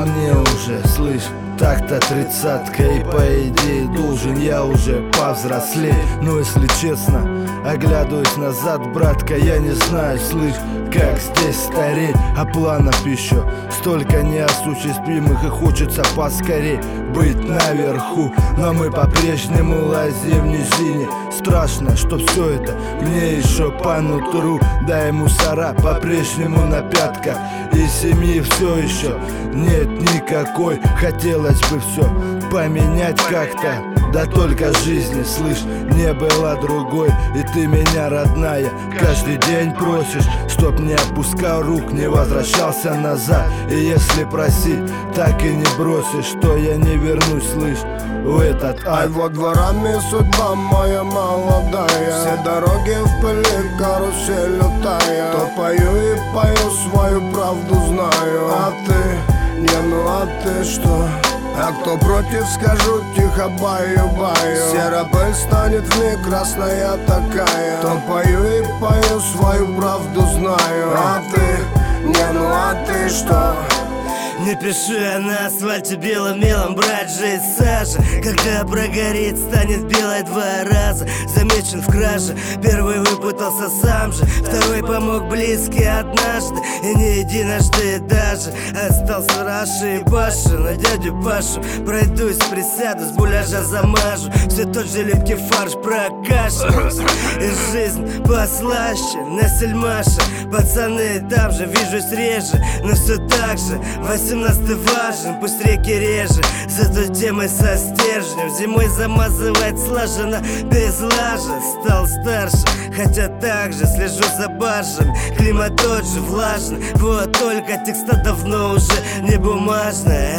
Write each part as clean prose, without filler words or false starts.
мне уже, слышь, так-то 30-ка, и по идее должен я уже повзрослеть. Но если честно, оглядываясь назад, братка, я не знаю, слышь, как здесь стареть. А планов еще столько неосуществимых, и хочется поскорей быть наверху. Но мы по-прежнему лазим в низине. Страшно, что все это мне еще по нутру. Да и мусора по-прежнему на пятках, и семьи все еще нет никакой. Хотелось бы все поменять как-то, да только жизни, слышь, не было другой. И ты меня, родная, каждый день просишь, чтоб не опускал рук, не возвращался назад. И если просить, так и не бросишь, что я не вернусь, слышь, в этот ад. Ай, вот дворами судьба моя молодая, все дороги в пыли, карусель летая. То пою и пою, свою правду знаю. А ты, не, ну а ты что? А кто против, скажу тихо, баю-баю. Серая пыль станет вмиг, красная такая. То пою и пою, свою правду знаю. А ты, не, ну а ты что? Не пишу я на асфальте белым мелом, брать жизнь сажа. Когда прогорит, станет белой 2 раза. Замечен в краже, первый выпутался сам же, второй помог близкий однажды, и не единожды даже. Остался Раши и Паша, на дядю Пашу пройдусь, присяду, с буляжа замажу. Все тот же липкий фарш прокашляюсь. И жизнь послаще, на сельмаше. Пацаны там же, вижусь реже, но все так же. 18-й важен, пусть реки реже, зато темой со стержнем. Зимой замазывать слаженно, без лажа. Стал старше, хотя также слежу за баржами. Климат тот же, влажный, вот только текста давно уже не бумажная.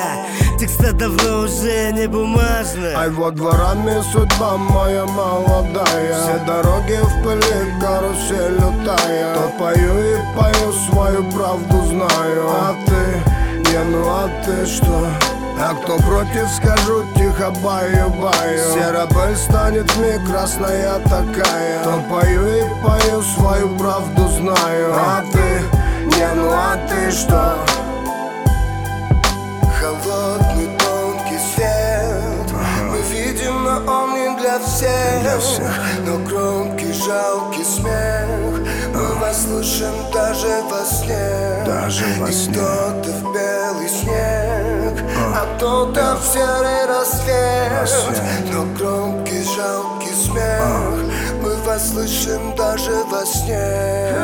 Текста давно уже не бумажная. Ай, вот дворами судьба моя молодая, все дороги в пыли, карусель летая. То пою и пою, свою правду знаю. А ты, не, ну а ты что? А кто против, скажу тихо, баю-баю. Серая пыль станет вмиг, красная такая. То пою и пою, свою правду знаю. А ты, не, ну а ты что? Холодный тонкий свет мы видим, но он не для всех. Но громкий жалкий смех мы вас слышим даже во сне. И кто-то в белый снег, а кто-то в серый рассвет. Но громкий жалкий смех мы вас слышим даже во сне.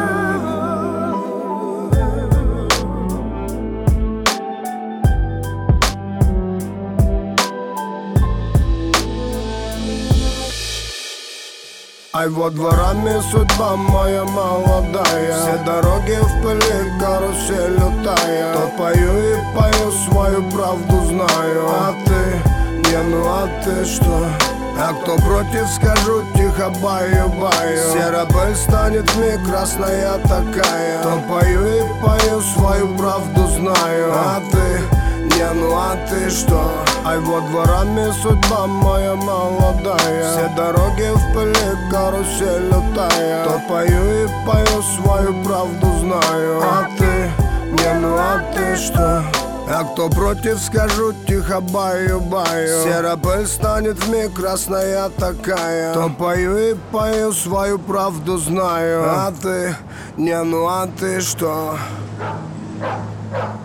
Ай, вот дворами судьба моя молодая, все дороги в пыли, карусель летая. То пою и пою, свою правду знаю. А ты, не, ну а ты что? А кто против, скажу тихо, баю-баю. Серая пыль станет вмиг, красная такая. То пою и пою, свою правду знаю. А ты, не, ну а ты что? Ай, вот дворами судьба моя молодая, все дороги в пыли, карусель летая. То пою и пою, свою правду знаю. А ты, не, ну а ты что? А кто против, скажу тихо, баю-баю. Серая пыль станет вмиг, красная такая. То пою и пою, свою правду знаю. А ты, не, ну а ты что?